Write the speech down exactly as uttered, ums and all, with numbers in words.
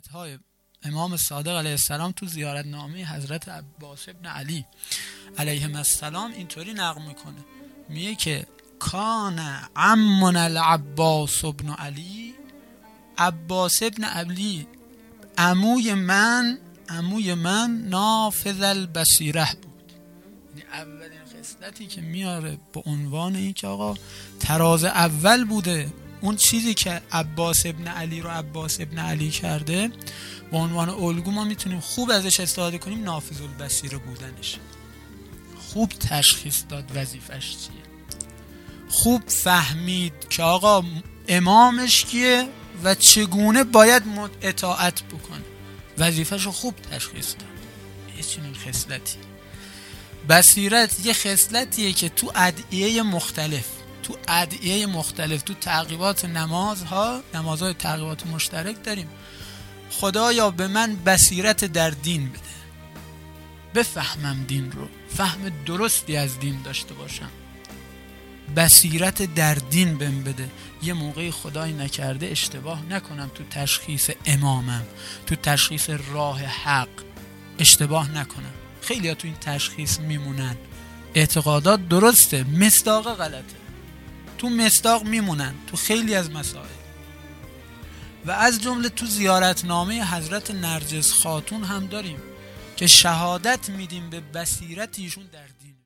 های امام صادق علیه السلام تو زیارتنامه حضرت عباس ابن علی علیهم السلام اینطوری نقل میکنه، میگه که کان عمنا العباس ابن علی، عباس ابن علی عموی من عموی من نافذ البصیره بود. یعنی اولین خصلتی که میاره به عنوان این که آقا تراز اول بوده، اون چیزی که عباس ابن علی رو عباس ابن علی کرده به عنوان الگو ما میتونیم خوب ازش استفاده کنیم، نافذ البصیره بودنش. خوب تشخیص داد وظیفش چیه، خوب فهمید که آقا امامش کیه و چگونه باید اطاعت بکنه، وظیفش رو خوب تشخیص داد. یه چنین خصلتی. بصیرت یه خصلتیه که تو ادعیه مختلف تو ادعیه مختلف تو تعقیبات نمازها نمازهای تعقیبات مشترک داریم. خدایا به من بصیرت در دین بده، بفهمم دین رو، فهم درستی از دین داشته باشم، بصیرت در دین بهم بده. یه موقعی خدای نکرده اشتباه نکنم تو تشخیص امامم، تو تشخیص راه حق اشتباه نکنم. خیلی ها تو این تشخیص میمونن، اعتقادات درسته، مصداق غلطه، تو مصداق میمونن تو خیلی از مسائل. و از جمله تو زیارتنامه حضرت نرجس خاتون هم داریم که شهادت میدیم به بصیرت ایشون در دین.